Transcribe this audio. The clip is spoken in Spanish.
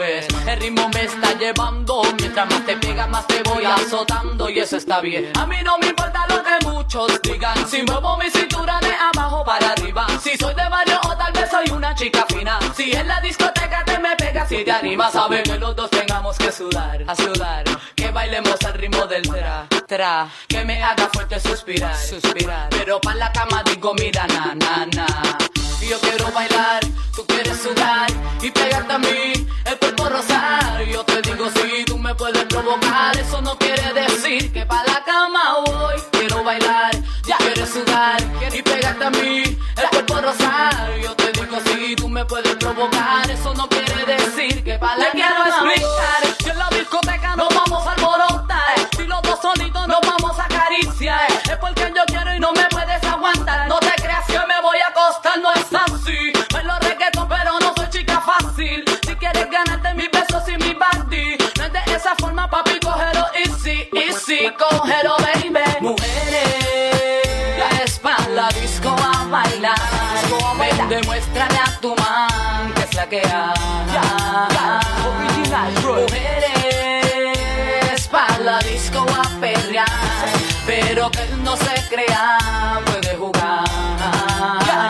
ves. El ritmo me está llevando, mientras más te pegas más te voy azotando y eso está bien. A mí no me importa lo que muchos digan, si muevo mi cintura de abajo para arriba, si soy de barrio o tal vez soy una chica fina, si en la discoteca te me pegas si te animas, sabe que los dos tengamos que sudar, a sudar, que bailemos al ritmo del tra, tra, que me haga fuerte suspirar, suspirar, pero pa' la cama digo mira na, na, na. Yo quiero bailar, tú quieres sudar y pegarte a mí, el cuerpo rozar. Yo te digo si tú me puedes provocar, eso no quiere decir que pa' la cama voy. Quiero bailar, ya quieres sudar y pegarte a mí, el cuerpo rozar. Yo te digo si tú me puedes provocar, eso no quiere decir que pa' la cama explicar. Si en la discoteca nos vamos a alborotar, si los dos solitos nos vamos a acariciar, es porque yo quiero y no me puedes aguantar. No te creas que me voy a acostar, no es así. Bailo reggaetón pero no soy chica fácil. Si quieres ganarte mis besos y mi body, no es de esa forma papi, cógelo easy, easy, cógelo baby. Mujeres, ya es pa' la disco a bailar. Ven, demuéstrale a tu man que es la que hay. Mujeres, pa' la disco a perrear, pero que él no se crea, puede jugar.